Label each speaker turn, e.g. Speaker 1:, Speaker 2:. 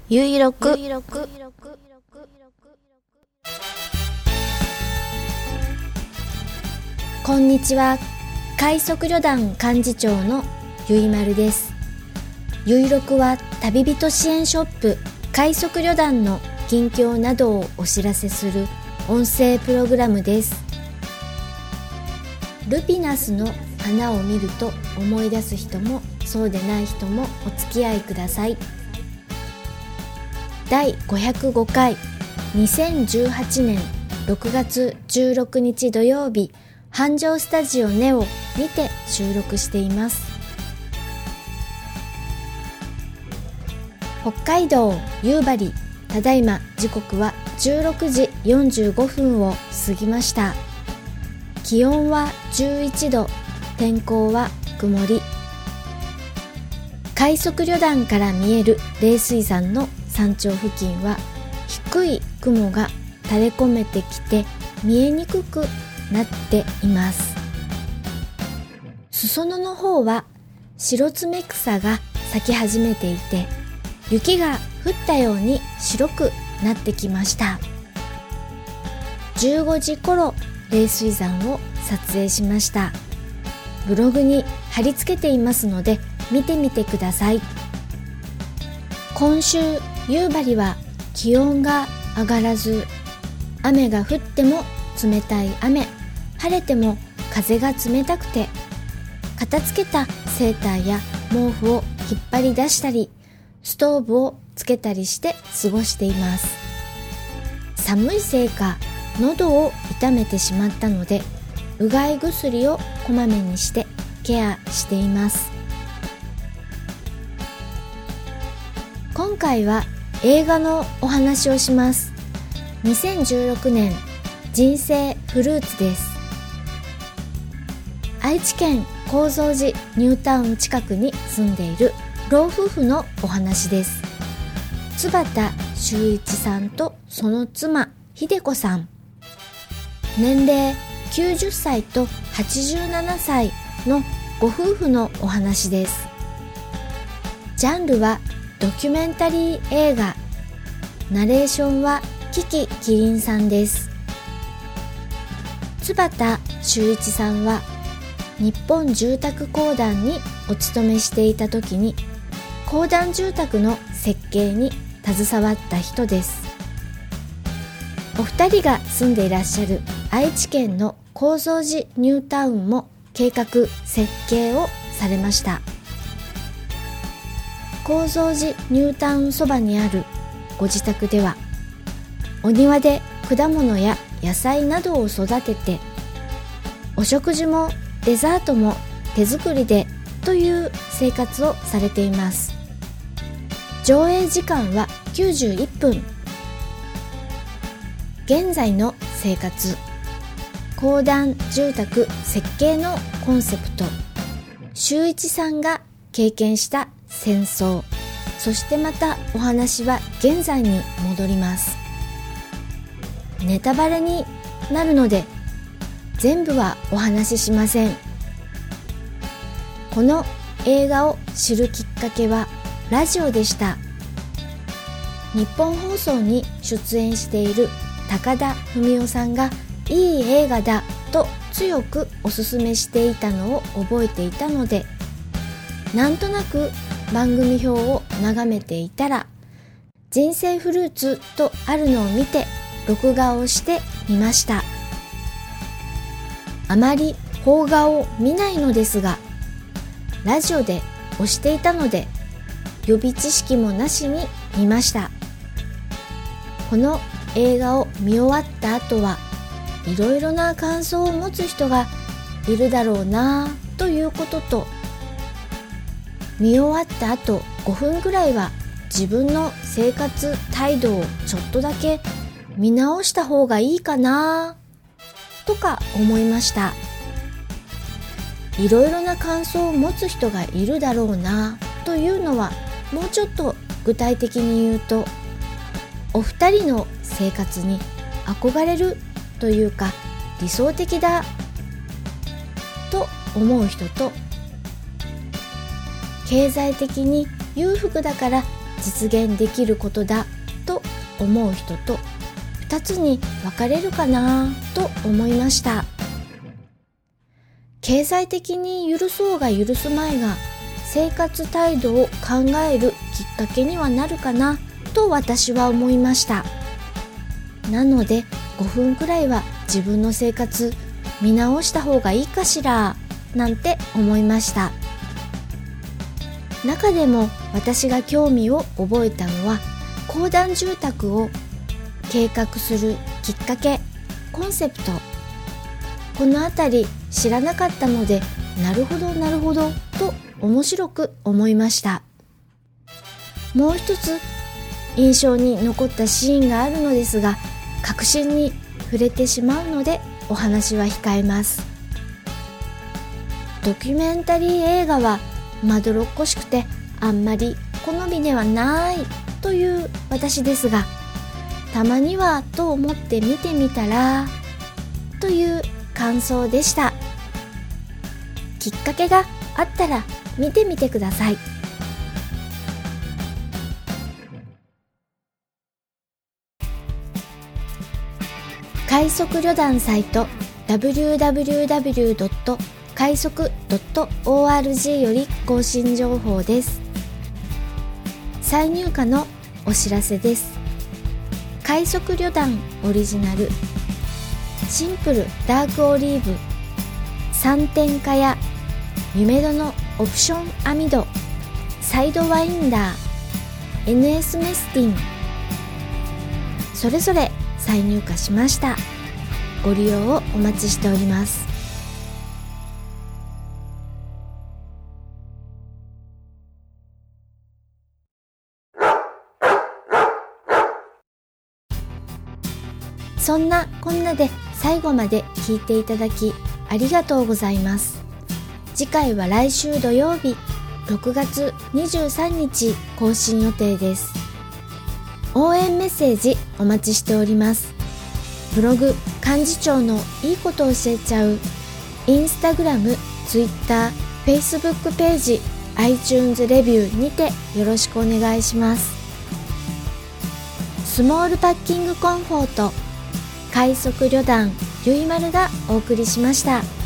Speaker 1: ゆいろく
Speaker 2: こんにちは。快速旅団幹事長のゆいまるです。ゆいろくは旅人支援ショップ快速旅団の近況などをお知らせする音声プログラムです。ルピナスの花を見ると思い出す人もそうでない人もお付き合いください。第505回2018年6月16日土曜日、繁盛スタジオネオにて収録しています。北海道夕張、ただいま時刻は16時45分を過ぎました。気温は11度、天候は曇り。快速旅団から見える冷水山の山頂付近は低い雲が垂れ込めてきて見えにくくなっています。裾野の方は白爪草が咲き始めていて、雪が降ったように白くなってきました。15時頃冷水山を撮影しました。ブログに貼り付けていますので見てみてください。今週夕張は気温が上がらず、雨が降っても冷たい雨、晴れても風が冷たくて、片付けたセーターや毛布を引っ張り出したり、ストーブをつけたりして過ごしています。寒いせいか喉を痛めてしまったので、うがい薬をこまめにしてケアしています。今回は映画のお話をします。2016年人生フルーツです。愛知県高蔵寺ニュータウン近くに住んでいる老夫婦のお話です。津端修一さんとその妻秀子さん。年齢90歳と87歳のご夫婦のお話です。ジャンルはドキュメンタリー映画。ナレーションはキキキリンさんです。津端修一さんは日本住宅公団にお勤めしていた時に公団住宅の設計に携わった人です。お二人が住んでいらっしゃる愛知県の高蔵寺ニュータウンも計画設計をされました。高蔵寺ニュータウンそばにあるご自宅では、お庭で果物や野菜などを育てて、お食事もデザートも手作りでという生活をされています。上映時間は91分。現在の生活、公団住宅設計のコンセプト、修一さんが経験した戦争、そしてまたお話は現在に戻ります。ネタバレになるので全部はお話ししません。この映画を知るきっかけはラジオでした。日本放送に出演している高田文夫さんがいい映画だと強くおすすめしていたのを覚えていたので、なんとなく番組表を眺めていたら、人生フルーツとあるのを見て録画をしてみました。あまり邦画を見ないのですが、ラジオで押していたので予備知識もなしに見ました。この映画を見終わった後はいろいろな感想を持つ人がいるだろうなということと、見終わった後5分ぐらいは自分の生活態度をちょっとだけ見直した方がいいかなとか思いました。いろいろな感想を持つ人がいるだろうなというのは、もうちょっと具体的に言うと、お二人の生活に憧れるというか理想的だと思う人と、経済的に裕福だから実現できることだと思う人と2つに分かれるかなと思いました。経済的に許そうが許すまいが生活態度を考えるきっかけにはなるかなと私は思いました。なので5分くらいは自分の生活見直した方がいいかしらなんて思いました。中でも私が興味を覚えたのは公団住宅を計画するきっかけ、コンセプト。このあたり知らなかったので、なるほどなるほどと面白く思いました。もう一つ印象に残ったシーンがあるのですが、核心に触れてしまうのでお話は控えます。ドキュメンタリー映画はまどろっこしくてあんまり好みではないという私ですが、たまにはと思って見てみたらという感想でした。きっかけがあったら見てみてください。快速旅団サイト www. 快速 .org より更新情報です。再入荷のお知らせです。快速旅団オリジナルシンプルダークオリーブ3点化や夢戸のオプション網戸サイドワインダー NS メスティンそれぞれ再入荷しました。ご利用をお待ちしております。そんなこんなで最後まで聞いていただきありがとうございます。次回は来週土曜日6月23日更新予定です。応援メッセージお待ちしております。ブログ幹事長のいいことを教えちゃうインスタグラム、ツイッター、フェイスブックページ、iTunes レビューにてよろしくお願いします。スモールパッキングコンフォート快速旅団ゆいまるがお送りしました。